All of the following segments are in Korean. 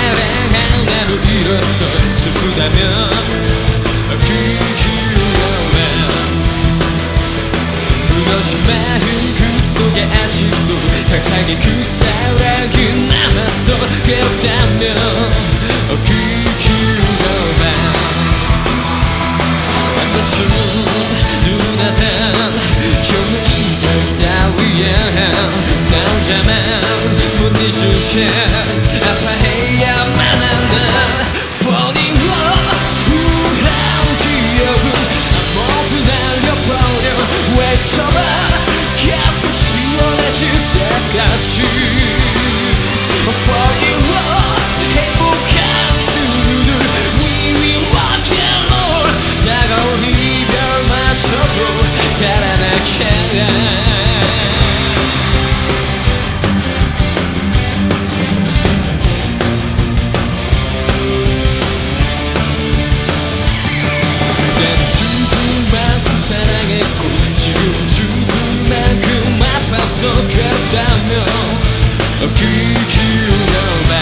하나를 잃었어. 슬프다면 무너진 마음 그 속에 아직도 당장에 그 사랑이 남았어. 괴롭다면 기울여봐. 안 맞춘 누나단 겪는 이별 따위야 나 혼자만 못 잊을 채 아파해야만 한다. Falling love 우울한 기억은 모두 날려버려. 외쳐봐 가슴 시원해질 때까지. Falling love 행복한 주를 We will rock and roll. 다가올 이별마저도 달아나게. 괴롭다면 기울여봐.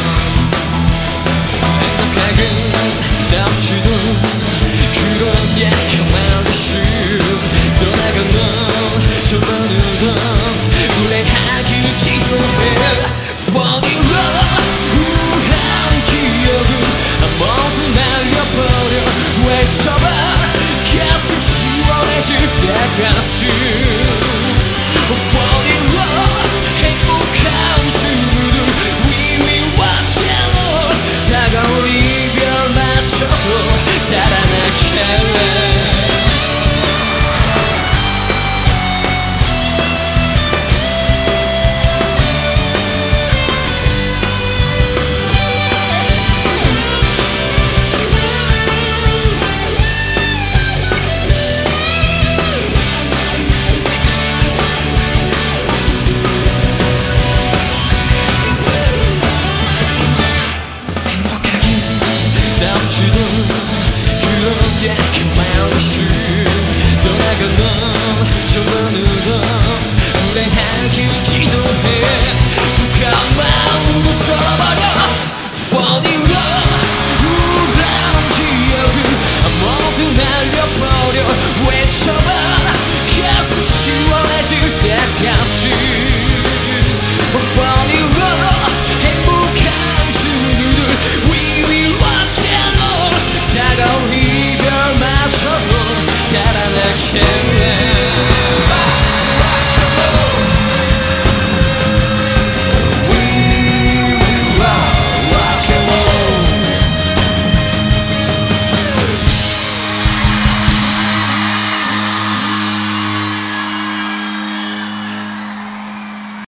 행복하긴 없지도 그런 약한 말이지. 떠나간 넌 저만으로 후회하길 기도해. Falling love 우울한 기억은 모두 날려버려. 외쳐봐 가슴 시원해질 때까지. Falling love 행복한 주를 We will rock and roll. 다가올 이별마저도 달아나게. 그런 약한 마음이지. 떠나간 넌 저만으로 후회하길 기도해.